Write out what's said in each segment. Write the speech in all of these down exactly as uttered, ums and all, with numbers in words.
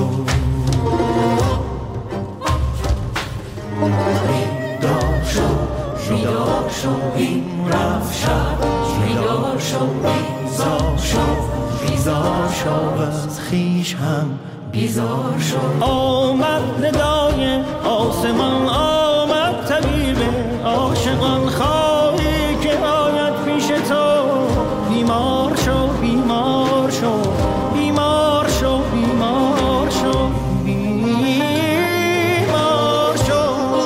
شو بیدار شو بیدار شو این رفت شب بیدار شو بیزار شو بیزار شو از خویش هم بیزار شو آمد ندای آسمان آمد طبیب عاشقان خواهی که آید پیش تو بیمار شو بیمار شو بیمار شو بیمار شو بیمار شو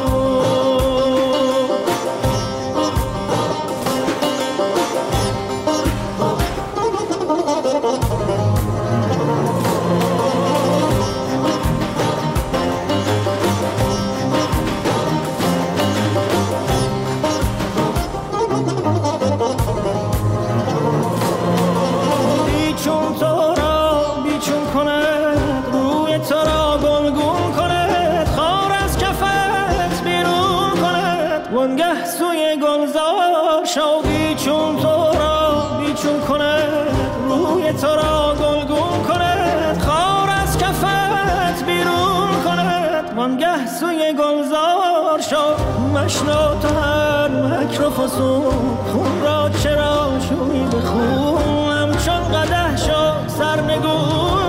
وانگه سوی گلزار شو بیچون تو را بیچون کند روی تو را گلگون کند خار از کفت بیرون کند وانگه سوی گلزار شو مشنو تو هر مکر و فسون خون را چرا شوی به خون همچون قدح شو سرنگون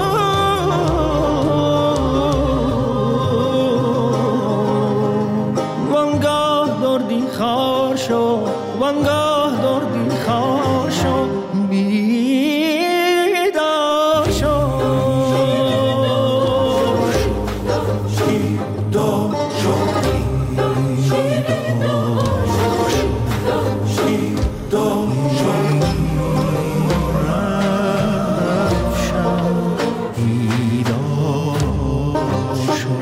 خار شو وانگاه دردی خار شو بیدار شو بیدار شو بیدار شو رفت شب بیدار شو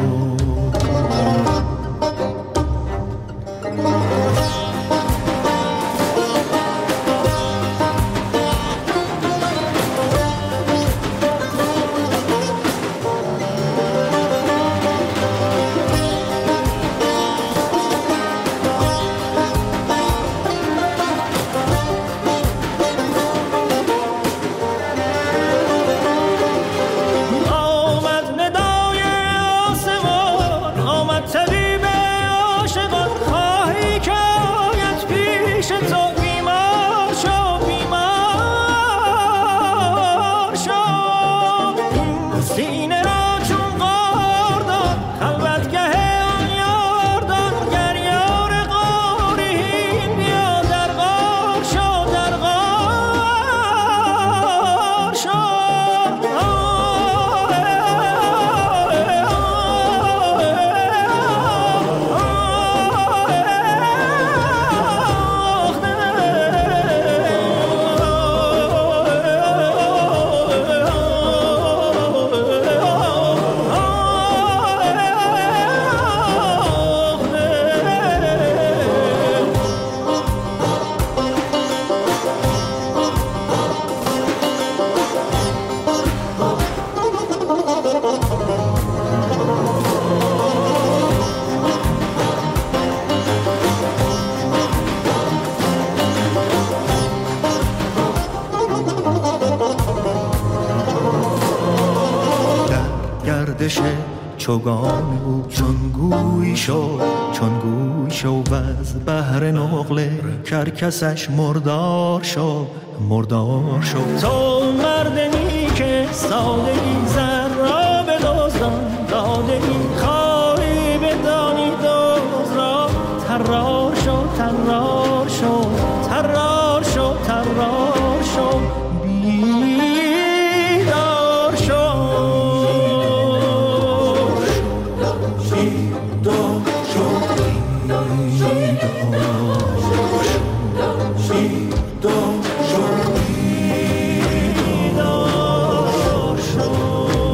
چوگان او چون گوی شو چون گوی شو و از بحر نقل کرکسش مردار شو مردار شو تو مردمی که سادگی زر را به دزدان دادگی خواهی بدانی دوز را ترار شو ترار شو ترار شو ترار شو بیدار شو بیدار شو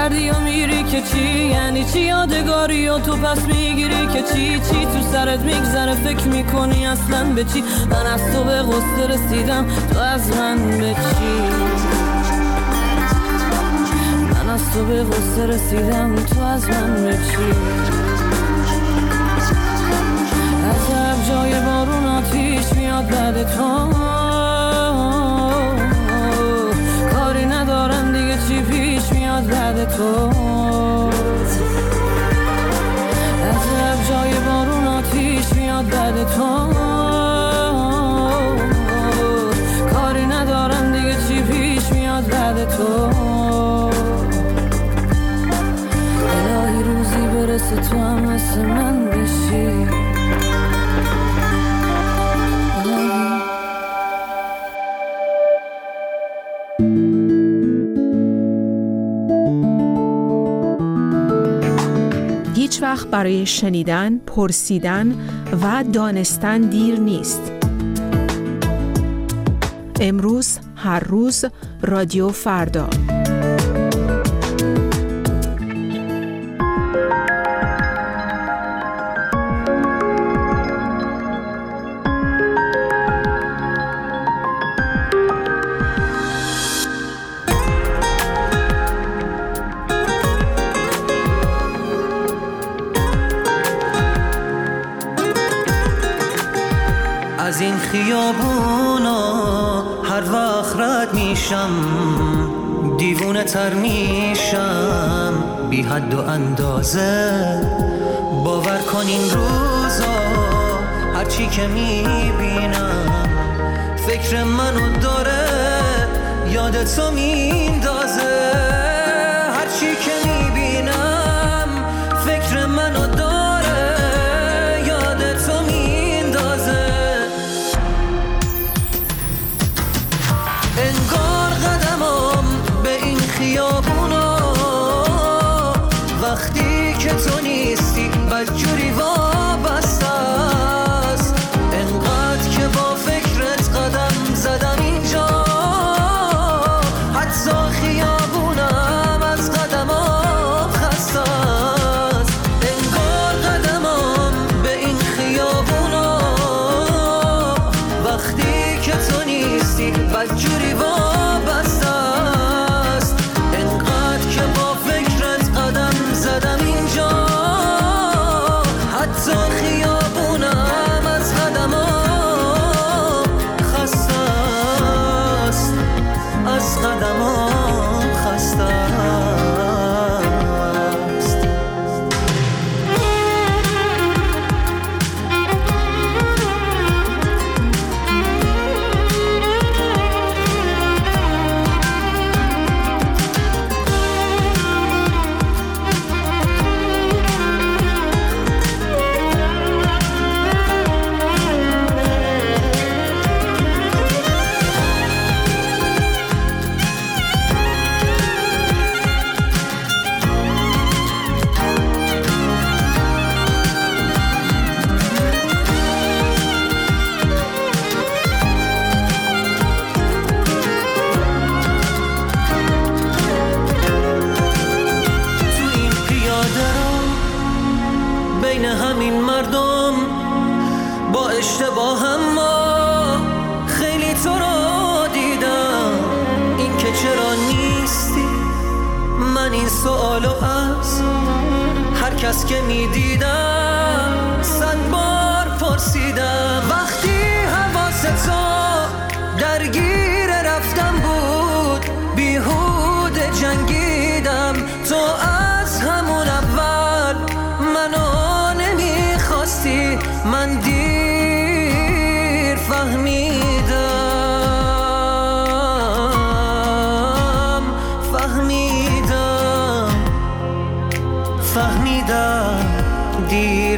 کردی و میری که چی؟ یعنی چی یادگاری و تو پس میگیری که چی؟ چی تو سرت میگذره فکر میکنی اصلا به چی؟ من از تو به غصه رسیدم تو از من به چی؟ من از تو به غصه رسیدم تو از من به چی؟ عجب جای بارون آتیش میاد بعد تو، کاری ندارم دیگه چی پیش میاد بعد تو. عجب جای بارون آتیش میاد بعد تو، کاری ندارم دیگه چی پیش میاد بعد تو. الهی روزی برسه تو هم مثل من بشی. هیچ وقت برای شنیدن، پرسیدن و دانستن دیر نیست. امروز، هر روز، رادیو فردا. از این خیابونا هر وقت رد میشم دیوونه تر میشم بی حد و اندازه. باور کن این روزا هرچی که میبینم فکر منو داره یاد تو میندازه. هرچی که میبینم فکر منو داره یاد تو میندازه. انگار قدمم به این خیابونا وقتی که تو نیستی بدجوری وابسته است. انقدر که با فکرت قدم زدم اینجا حتی خیابونم از قدمم خسته است. انگار قدمم به این خیابونا وقتی که تو نیستی بدجوری وابسته است. انقدر که با فکرت قدم زدم اینجا حتی خیابونم از قدمم خسته است. از قدمم خسته است. بین همین مردم با اشتباهم ما خیلی تو رو دیدم. این که چرا نیستی من این سوالو از هر کس که میدیدم صد بار پرسیدم. وقتی حواست تو درگیر رفتم بود بیهوده جنگیدم. تو از همون اول منو نمیخواستی. من دیر فهمیدم فهمیدم فهمیدم دیر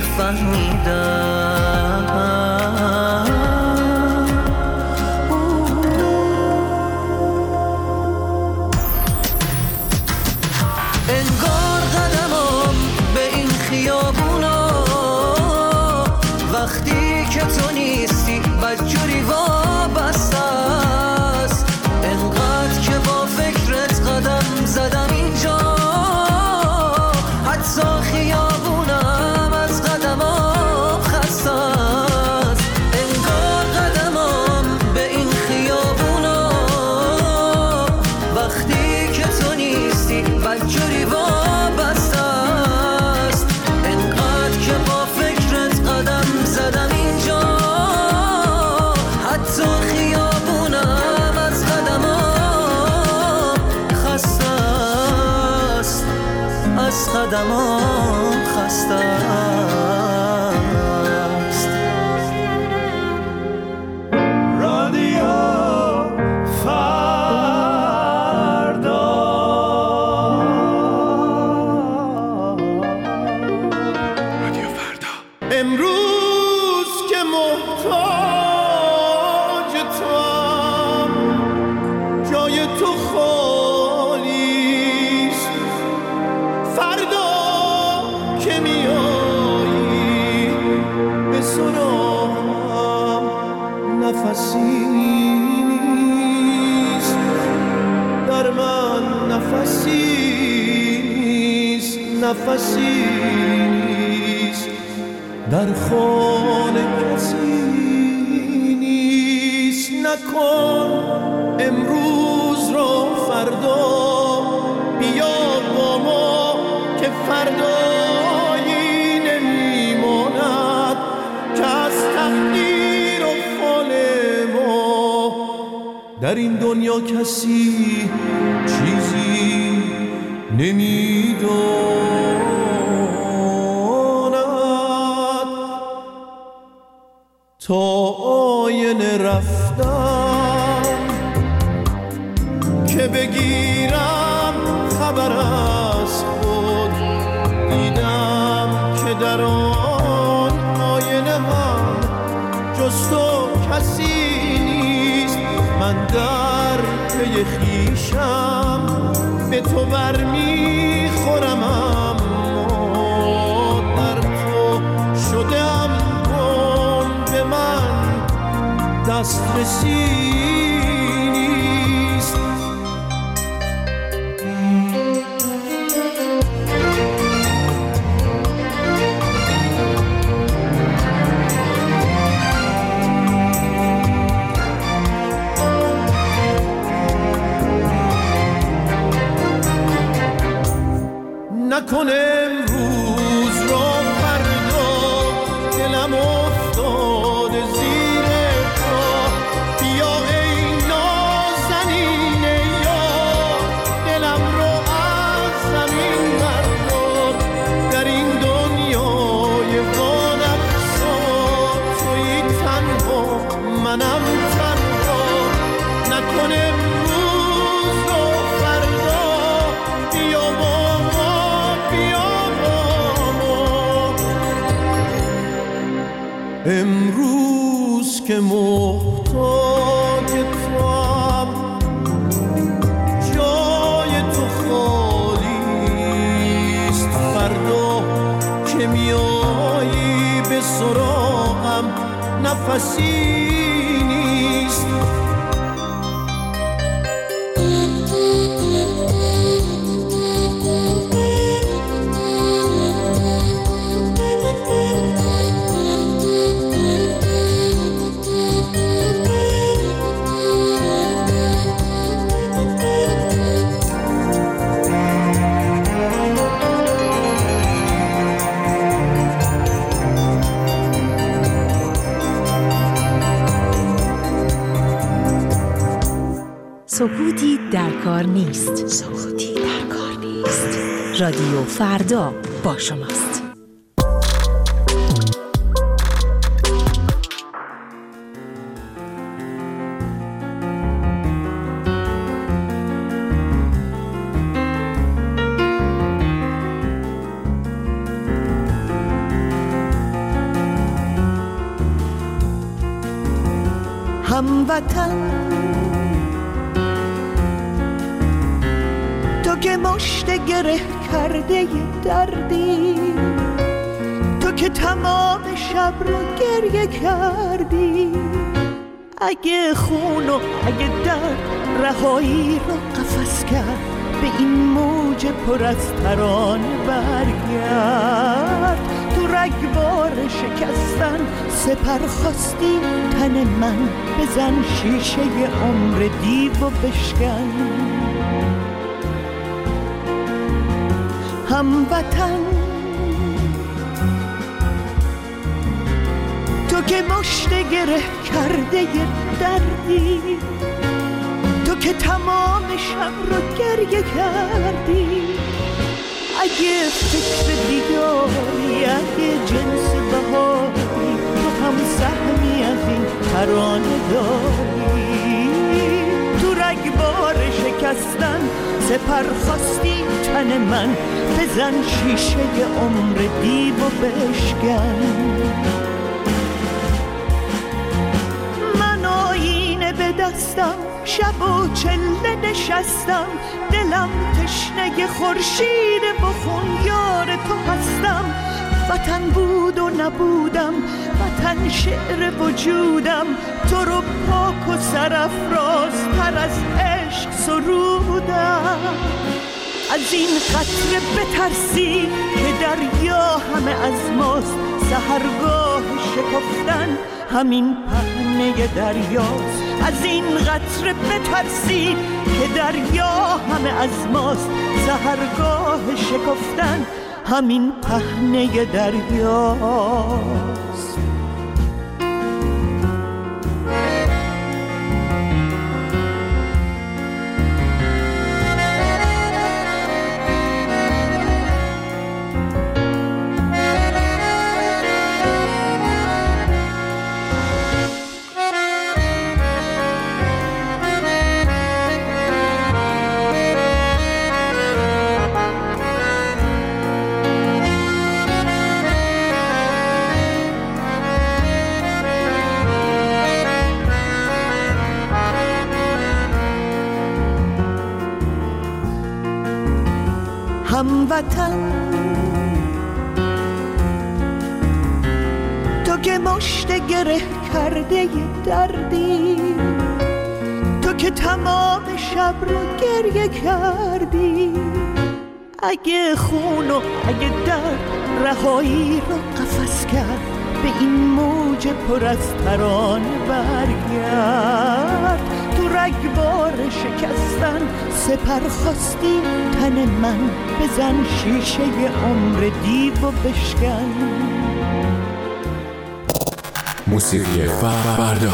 فهمیدم. انگار قدمم به این خیابونا وقتی که تو نیستی بدجوری وابسته است. انقدر که با فکرت قدم زدم اینجا آدمان خسته است. رادیو فردا. رادیو فردا. امروز که محتاج توام، جای تو خالیست. فردا که میایی به سراغم، نفسی نیست در من، نفسی نیست، نفسی نیست در خانه، کسی نیست. نکن امروز رو فردا، بیا با ما که فردایی نمیماند که از تقدیر و فال ما در این دنیا کسی چیزی نمیداند. تا آینه رفتم که بگیرم خبر از خود، دیدم که در آن آینه هم جز تو کسی نیست. من در پی خویشم به تو برمیخورم، اما در تو شدم گم، به من دسترسی نیست. نکن امروز را فردا، دلم افتاده زیر پا. بیا ای نازنین یار، دلم رو از زمین بردار. در این دنیای وانفسا تویی تنها، منم تنها. نکن امروز را فردا، بیا با امروز که محتاج توام، جای تو خالیست. فردا که میایی به سراغم، نفسی نیست. سکوتی در کار نیست. سکوتی در کار نیست. رادیو فردا با شماست. هموطن، تو که مشت گره کرده دردی، تو که تمام شب رو گریه کردی. اگه خون و اگه درد رهایی رو قفس کرد، به این موج پر از ترانه برگرد. تو رگبار شکستن سپر خواستی تن من، بزن شیشه عمر دیو و بشکن. هموطن، تو که مشت گره کرده دردی، تو که تمام شب رو گریه کردی. اگه فکر دیداری، اگه جنس بهاری، تو هم سهمی از این ترانه داری. تو رگبار شکستن سپر خواستی تن من، بزن شیشه عمر دیو و بشکن. من آینه به دستم، شب و چله نشستم، دلم تشنه خورشید بخون یار تو هستم. وطن بود و نبودم، وطن شعر وجودم، تو رو پاک و سرافراز تر از عشق سرودم. از این قطره بترسی که دریا همه از ماست، سحرگاه شکفتن همین پهنه دریاست. از این قطره بترسی که دریا همه از ماست، سحرگاه شکفتن همین پهنه دریاست. هموطن تو که مشت گره کرده دردی، تو که تمام شب رو گریه کردی. اگه خون و اگه درد رهایی رو قفس کرد، به این موج پر از ترانه برگرد. تو رگبار شکستن سپر خواستی تن من، بزن شیشه عمر دیو و بشکن. موسیقی فردا.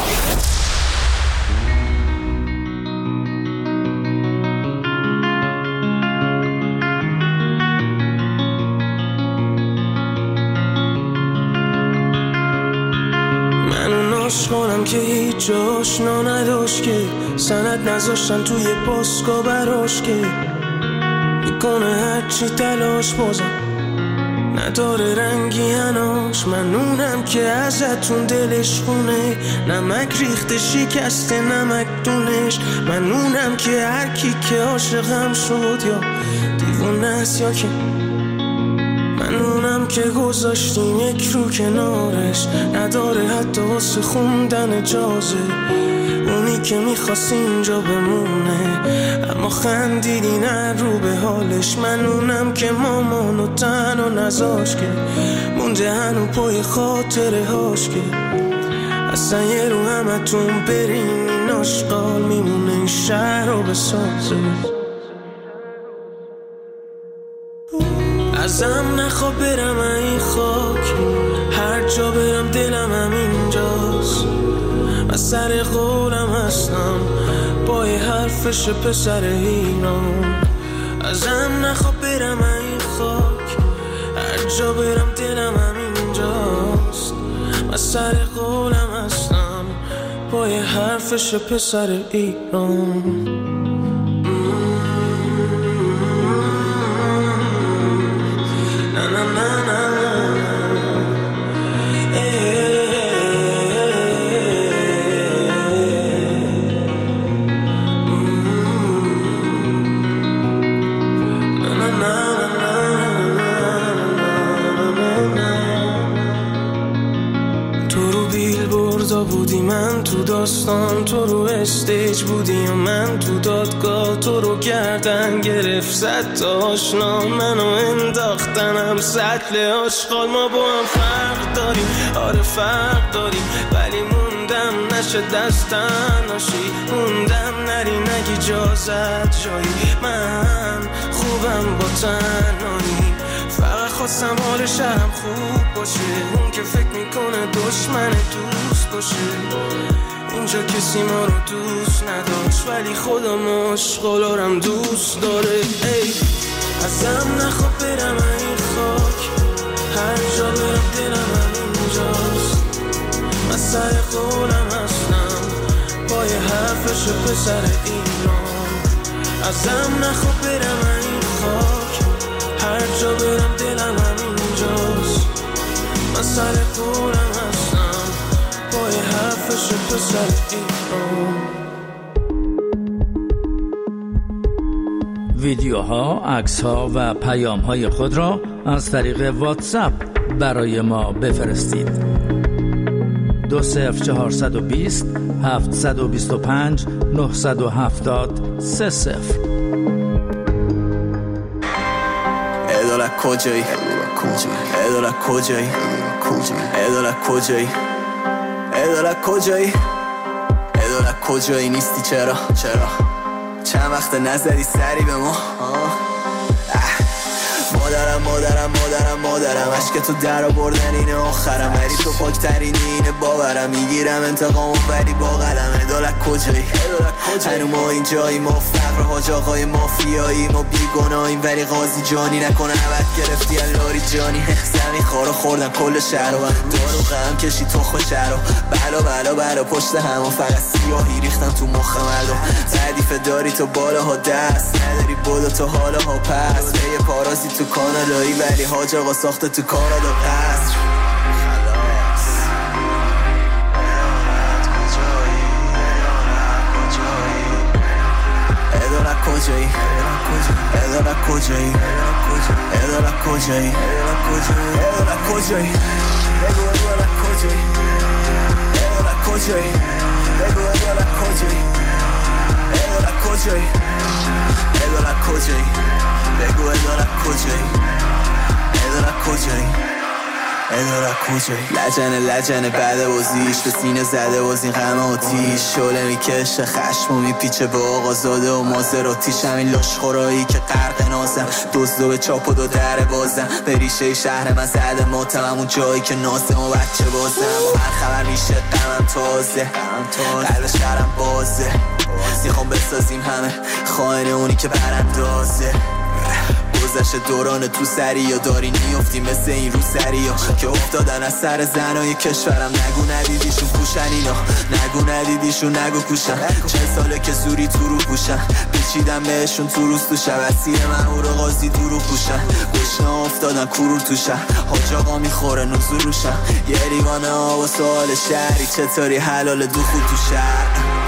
کنم که هیچ جاش نداشت، که سند نذاشتن توی پاسکا براش، که میکنه هرچی تلاش بازم نداره رنگی هناش. منونم که ازتون دلش خونه، نمک ریخته شکسته نمک دونش. منونم که هر کی که عاشقم شد یا دیوونه است یا که منونم که گذاشتیم یک رو کنارش، نداره حتی واسه خوندن اجازه. اونی که میخواست اینجا بمونه اما خندیدی نه رو به حالش. منونم که مامانو تنها نذاش، که مونده هنو پای خاطره هاش، که اصلا یه رو همتون برین این آشقال میمونه این شهر رو بسازه. ازم نخوا برم این خاک، هر جا برم دلم هم اینجاست. من سر قولم هستم با یه حرفش پسر ایران. ازم نخوا برم این خاک، هر جا برم دلم هم اینجاست. من سر قولم هستم با یه حرفش پسر ایران. بودی من تو داستان، تو رو استیج بودی و من تو دادگاه. تو رو گردن گرفت زد تا آشنا، منو انداختنم سطل آشغال. ما با هم فرق داریم، آره فرق داریم، ولی موندم نشه دستن ناشی. موندم نری نگی اجازت جایی، من خوبم با تنهایی. فقط خواستم حال شهرم خوب باشه، اون که فکر میکنه دشمن دوست باشه. اینجا کسی ما رو دوست نداشت، ولی خدا مشغولارم دوست داره. ای ازم نخواب برم این خاک، هر جا برم دلم همینجاست. من سر قولم هستم پای حرفش پسر ایران. ازم نخواب برم این خاک، هر جا برم دلم همینجاست. من سر قولم هستم پای حرفش پسر ایران. ویدیوها، عکس‌ها و پیام‌های خود را از طریق واتساپ برای ما بفرستید. دو صفر چهارصد و بیست هفتصد و بیست و پنج نهصد و هفتاد سه صفر. ادالت کجایی؟ ادالت کجایی؟ ادالت کجایی؟ ادالت کجایی؟ ادالت کجایی نیستی چرا؟ چرا؟ چند وقت نزدی سری به ما؟ مادرم مادرم مادرم مادرم عشق تو در آوردن اینه آخرم، ولی تو پاکترینی اینه باورم. میگیرم انتقامو ولی با قلم. ادالت کجایی؟ هنو ما اینجایی، ما فقر حاج آقای مافیایی، ما بیگناهیم ولی قاضی جانی نکنه عبد گرفتی الاری جانی. زمین خارو خوردن کل شهر و دارو غم کشی تو خوش شهر و بلا بلا بلا پشت هم و فقط سیاهی ریختم تو مخ مردم. ردیفه داری تو بالاها دست نداری بودو تو حالاها پس به یه پارازی تو کانادایی، ولی حاج آقا ساخته تو کانادا قصر. ادالت کجایی؟ ادالت کجایی؟ ادالت کجایی؟ ادالت کجایی؟ بگو ادالت کجایی؟ ادالت کجایی؟ بگو ادالت کجایی؟ ادالت کجایی؟ ادالت کجایی؟ بگو ادالت کجایی؟ ادالت کجایی؟ ادالت کجایی؟ لجنه لجنه بعد بازیش به سینه زده باز این غم آتیش، شعله میکشه خشم و میپیچه به آقا زاده و مازراتیش. همین لاشخورایی که غرق نازم، دزدو به چاپ و دو در بازم، به ریشه شهر من زده ماتم، اون جایی که نازم و بچه بازم. هر خبر میشه غمم تازه، قلب شهرم بازه، میخوام بسازیم همه خائن اونی که براندازه. گذشت دوران تو سری یا داری نیفتی مثل این رو سری ها که افتادن از سر زنای کشورم. نگو ندیدیشون پوشن اینا، نگو ندیدیشون نگو کوشن. چه ساله که زوری تو رو پوشن، پیچیدم بهشون تو روز تو شب. اسیر من او رو قاضی دو رو پوشن، گشنه افتادن کرور تو شن. حاج آقا میخوره نزول روشن، یه لیوانه آب و سوال شهری چطوری حلال دخول تو شهر.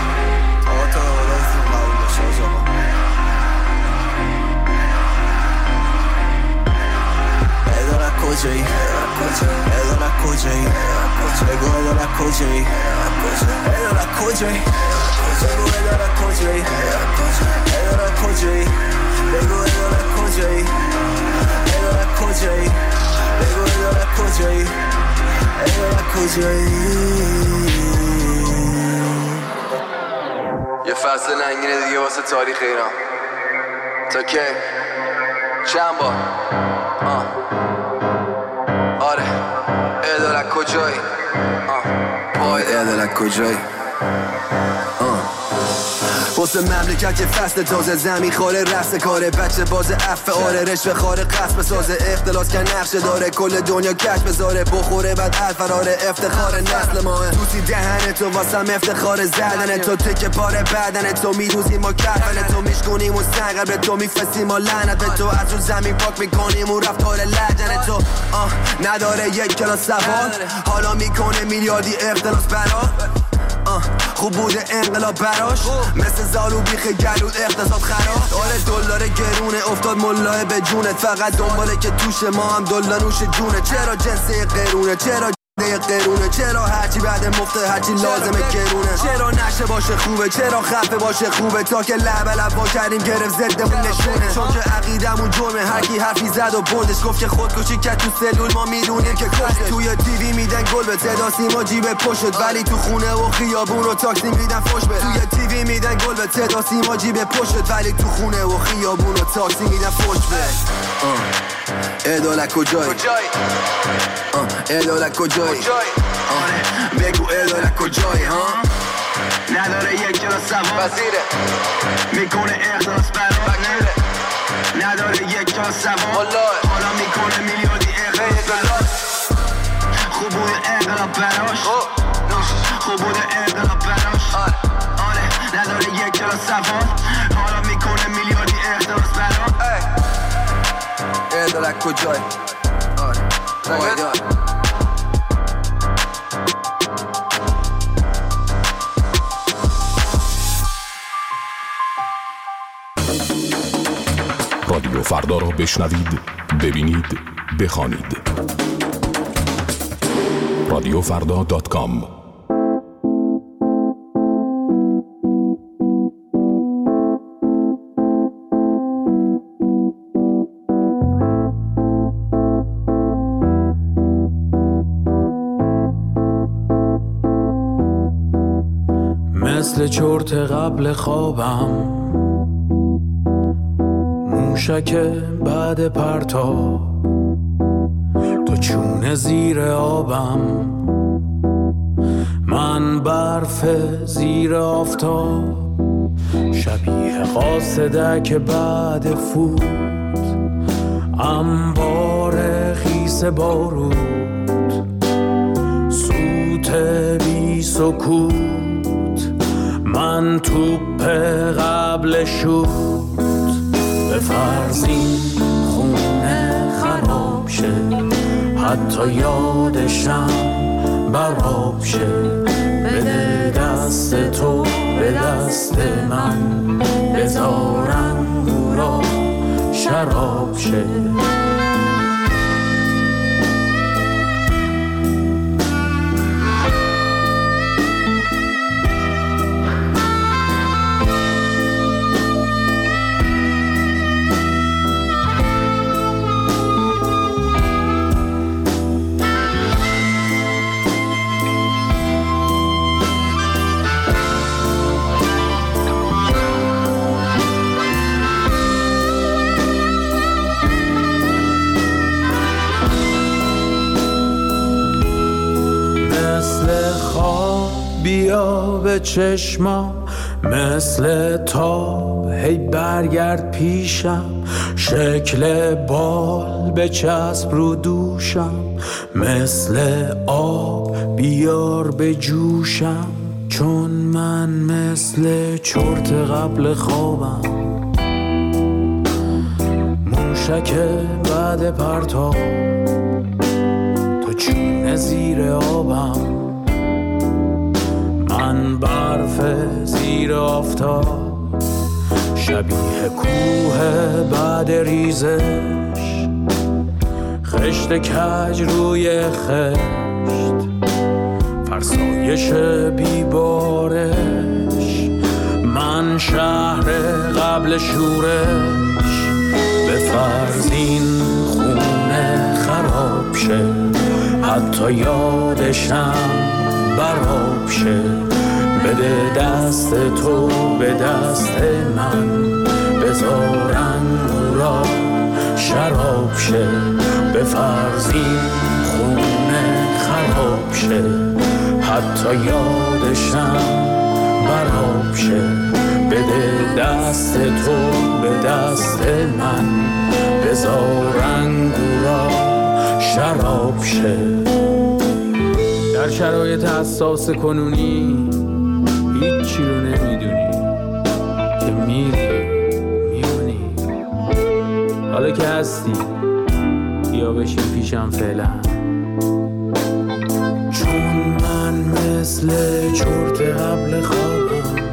کجایی؟ ادالت کجایی؟ بگو ادالت کجایی؟ ادالت کجایی؟ بگو ادالت کجایی؟ ادالت کجایی؟ بگو ادالت کجایی؟ ادالت کجایی؟ بگو ادالت کجایی؟ ادالت کجایی؟ یه فصل ننگینه دیگه واسه تاریخ ایران. تا کی؟ چند بار؟ آه آره ادالت کجایی؟ پای ادالت کجایی؟ واسه مملکت یه فصل تازه، زمین خاره رفت کاره، بچه باز عفه آره، رشوه خاره قصد بسازه، اختلاس که نقشه داره، کل دنیا کش بذاره، بخوره بعد الفراره، افتخار نسل ماه. توسی دهن تو واسم افتخار زدن تو، تکه پاره بدن تو، میروزیم ما کفن تو، میشکنیم و سنگر به تو، میفرستیم ما لعنت به تو، از اون زمین پاک میکنیم و رفتار لجن تو. آه نداره یک کلاس سوال، حالا میکنه میلیاردی اختلاس برا. خوب بوده انقلاب براش، مثل زالو بیخ گلود اقتصاد خراب. آره دلار گرونه افتاد ملاه به جونت، فقط دنباله که توش ما هم دلا نوش جونه. چرا جنسه قرونه؟ چرا قرونه؟ چرا هرچی بعد مفته هرچی لازمه گرونه؟ چرا نشه باشه خوبه؟ چرا خفه باشه خوبه؟ تا که لب لب با کردیم گرفت زدمون نشونه، چون که عقیدمون جرمه. هرکی حرفی زد و بردش گفت که خودکشی کرد تو سلول، ما میدونیم که کشته. توی تیوی میدن گل به صدا سیما جیب پشت، ولی تو خونه و خیابون و تاکسی میدن فوش به. توی تیوی میدن گل به صدا سیما جیب پشت، ولی تو خونه و خیابون و تاکسی میدن فوش به. ادالت کجایی؟ ادالت کجایی؟ بگو ادالت کجایی؟ ها نداره یک کلاس سوال، وزیره میکنه اختلاس برا. نداره یک جا سوار حالا میکنه میلیاردی اقلاب خوب بوده اقلاب براش خوب بوده اقلاب براش آره نداره یک جا سوار حالا میکنه میلیاردی اقلاب براش اقلاب کجای آره رادیو فردا را بشنوید، ببینید، بخوانید. رادیو فردا دات کام. مثل چرت قبل خوابم موشک بعد پرتاب تو چونه زیر آبم من برف زیر آفتاب شبیه قاصدک بعد فوت انبار خیس بارود سوت بی سکوت من توپ قبل شوت به فرزین خونه خراب شه حتی یادشم براب شه بده دست تو به دست من بذارم گورا شراب شه بیا به چشمام مثل تاب هی برگرد پیشم شکل بال به چسب رو دوشم مثل آب بیار به جوشم چون من مثل چرت قبل خوابم موشک بعد پرتاب تو چونه زیر آبم من برف زیر آفتاب شبیه کوه بعد ریزش خشت کج روی خشت فرسایش بیبارش من شهر قبل شورش به فرزین خونه خراب شه حتی یادشم براب شه بده دست تو به دست من بذارن را شراب شه به فرزین خونه خراب شه حتی یادشم براب شه بده دست تو به دست من بذارن را شراب شه در شرایط حساس کنونی هیچی رو نمیدونی که میری میمونی حالا که هستی بیا بشین پیشم فعلا چون من مثل چرت قبل خوابم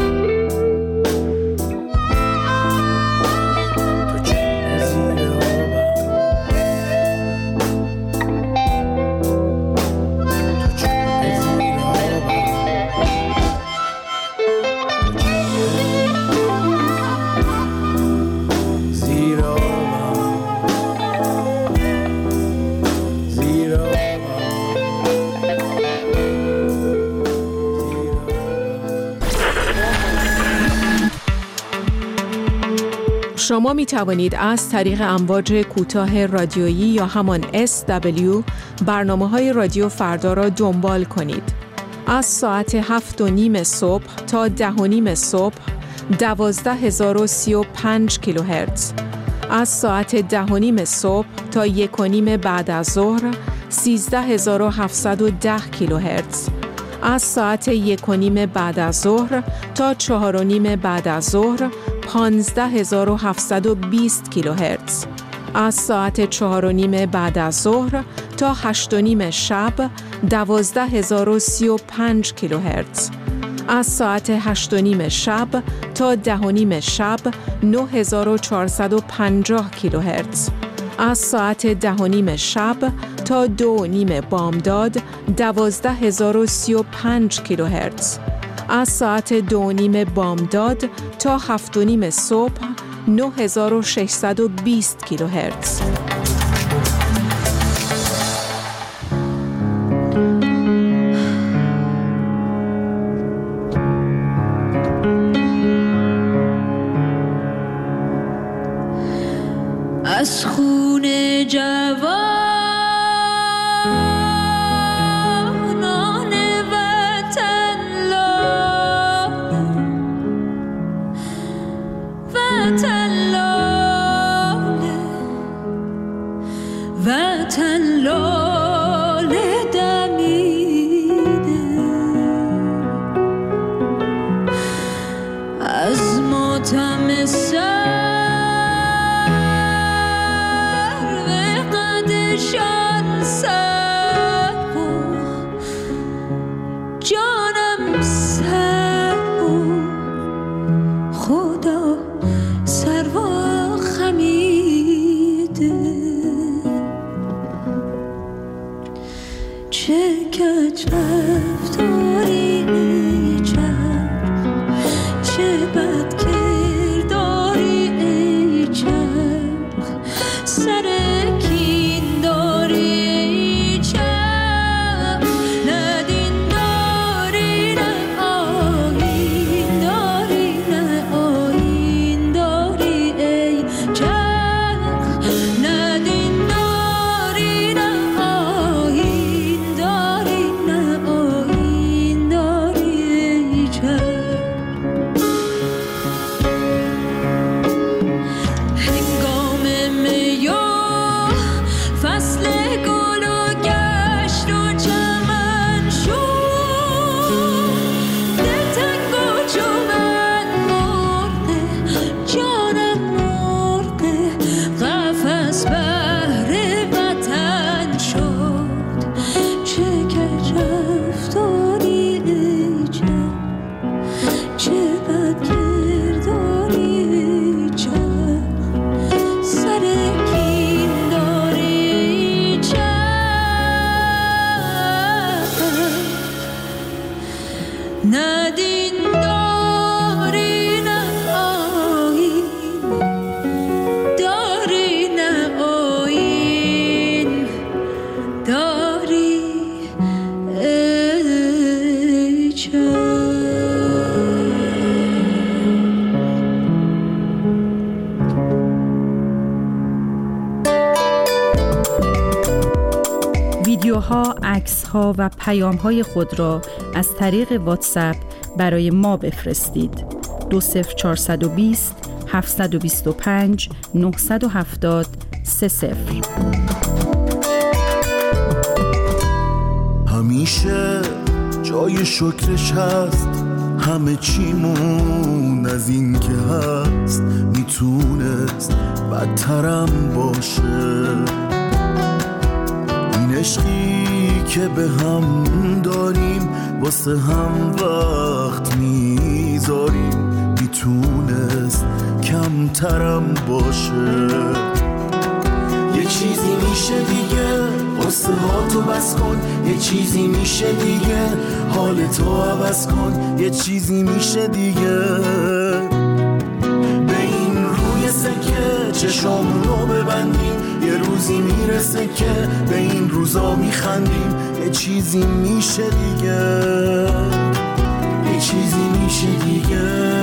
شما می توانید از طریق امواج کوتاه رادیویی یا همان اس دبلیو برنامه های رادیو فردا را دنبال کنید. از ساعت هفت و نیم صبح تا ده و نیم صبح دوازده هزار و سی و پنج کیلوهرتز از ساعت ده و نیم صبح تا یک و نیم بعد از ظهر سیزده هزار و هفتصد و ده کیلوهرتز، از ساعت یک و نیم بعد از ظهر تا چهار و نیم بعد از ظهر پانزده هزار و هفتصد و بیست کیلوهرتز، از ساعت چهار و نیم بعد از ظهر تا هشت و نیم شب دوازده هزار و سی و پنج کیلوهرتز، از ساعت هشت و نیم شب تا ده و نیم شب نه هزار و چهارصد و پنجاه کیلوهرتز، از ساعت ده و نیم شب تا دو و نیم بامداد دوازده هزار و سی و پنج کیلوهرتز، از ساعت دو و نیم بامداد تا هفت و نیم صبح نه هزار و ششصد و بیست کیلوهرتز. از خون جوانان وطن لاله وطن لاله وطن لاله دمیده، از ماتم سر شان سر و جانم سر و خدا سر و خمیده، چه کج رفتاری ای چرخ، چه بد کرداری ای چرخ، سر ویدیوها، عکس‌ها و پیام‌های خود را از طریق واتساپ برای ما بفرستید. دو صفر چهارصد و بیست هفتصد و بیست و پنج نهصد و هفتاد سه صفر. همیشه جای شکرش هست، همه چیمون از این که هست میتونست بدترم باشه. این عشقی که به هم داریم واسه هم وقت میذاریم میتونست کمترم باشه. یه چیزی میشه دیگه قصه ها تو بس کن، یه چیزی میشه دیگه حالتو عوض کن، یه چیزی میشه دیگه به این روی سکه چشامونو ببندیم، یه روزی میرسه که به این روزا میخندیم. یه چیزی میشه دیگه، یه چیزی میشه دیگه.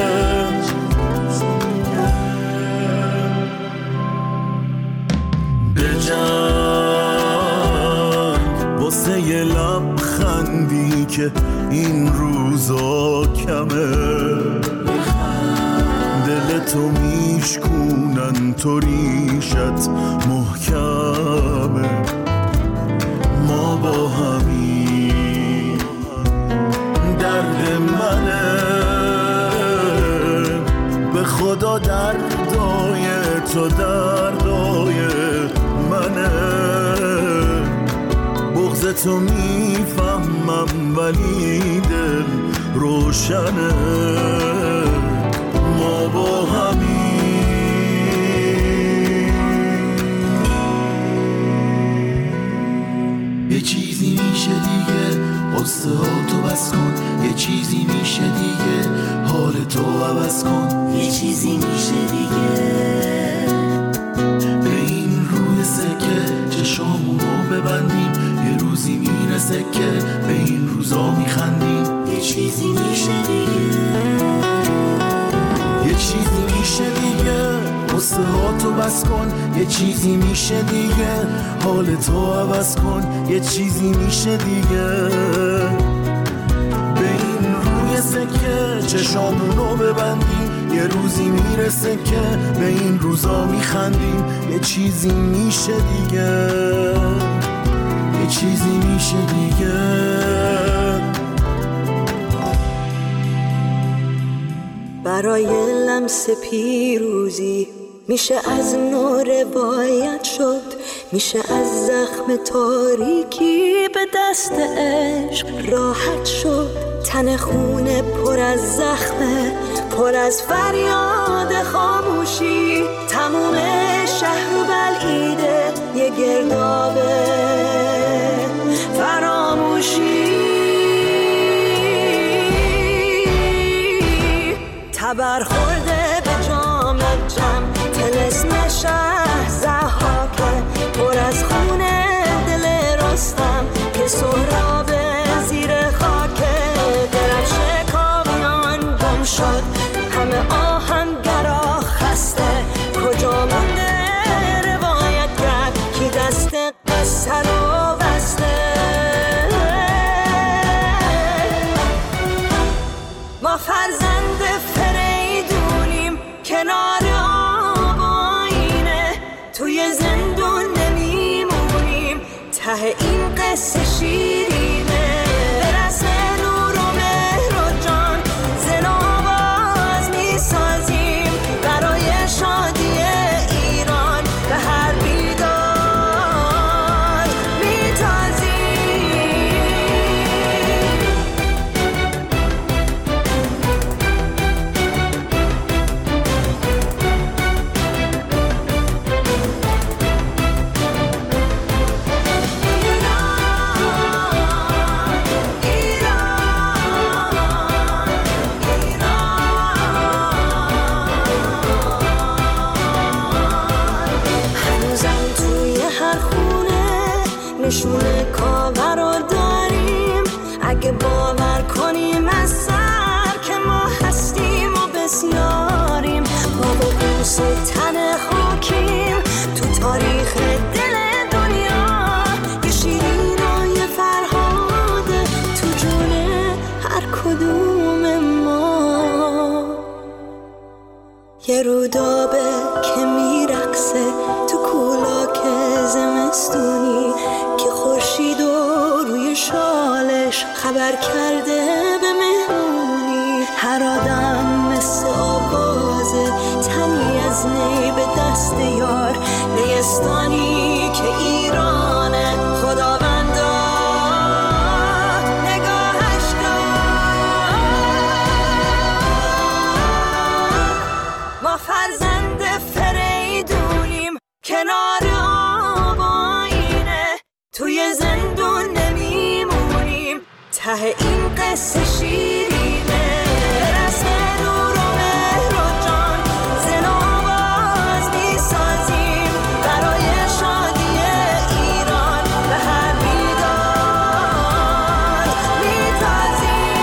بجنگ واسه یه لبخندی که این روزا کمه، دلت تو میشکونن تو ریشت محکمه ما با همین درد منه به خدا دردای تو دردای منه بغض تو میفهمم ولی دل روشنه ما با همین یه چیزی میشه دیگه قصه ها تو بس کن یه چیزی میشه دیگه حال تو عوض کن یه چیزی میشه دیگه به این روی سکه چشامونو ببندیم یه روزی میرسه که به این روزا میخندیم یه چیزی میشه دیگه یه چیزی میشه دیگه قصه ها تو بس کن یه چیزی میشه دیگه حال تو عوض کن یه چیزی میشه دیگه به این روی سکه چشامونو ببندیم یه روزی میرسه که به این روزا میخندیم یه چیزی میشه دیگه یه چیزی میشه دیگه برای لمس پیروزی میشه از نو روایت شد میشه از زخم تاریکی به دست عشق راحت شد تن خونه پر از زخمه پر از فریاد خاموشی تموم شهر و بلعیده یه گردابه فراموشی تبر خورده به جام جم تلسم شهر زحاکه پر از خونه دل رستم که سهراب زیر خاکه درفش کاویان گم شد همه آهنگرا خسته کجا مونده روایت کرد کی دست قصه رو بسته ما فرزند فریدونیم کنار آب آینه توی زندون نمیمونیم ته این قصه شیرینه برس نور و مهر و جان زن و آواز میسازیم برای شادی ایران به هر بیدار میتازیم نشونه کاور رو داریم اگه باور کنیم از سر که ما هستیم و بسیاریم ما با بوس تن خاکیم تو تاریخ دل دنیا یه شیرین و یه فرهاده تو جون هر کدوم ما یه رودابه که میرقصه تو کولاک زمستونی که خورشید و روی شالش خبر کرده به مهمونی هر آدم مثل آوازه تنی از نی به دست یار نیستانی که ایرانه خداوندا نگاهش دار ما فرزند فریدونیم کنار آب آینه توی زندون نمیمونیم ته این قصه شیرینه برس نور و مهر و جان زن و آواز میسازیم برای شادی ایران به هر بیدار میتازیم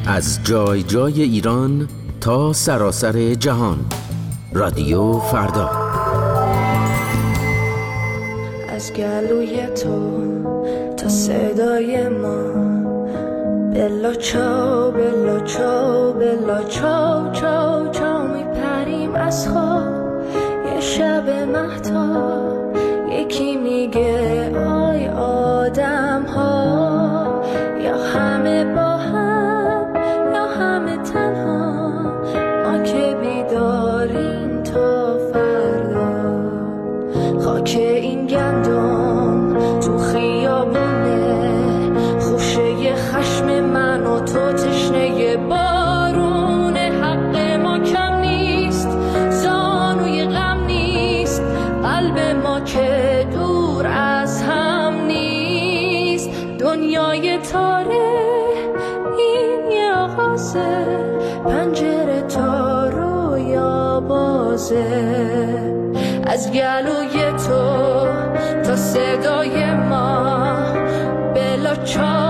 از جای جای ایران تا سراسر جهان. رادیو فردا. از گلوی تو تا صدای ما، بلا چاو بلا چاو بلا چاو چاو چاو میپریم از خواب. یه شب مهتاب یکی میگه آی آدم ها، یا همه با هم یا همه تنها، ما که بیداریم تا فردا. خاک این گندم تو خیابونه، خوشه خشم من و تو تشنه بارونه. حق ما کم نیست، زانوی غم نیست، قلب ما که دور از هم نیست. دنیای تاره این یه آغازه، پنجره تا رویا بازه. از گلوی تو تا صدای ما، بلا چا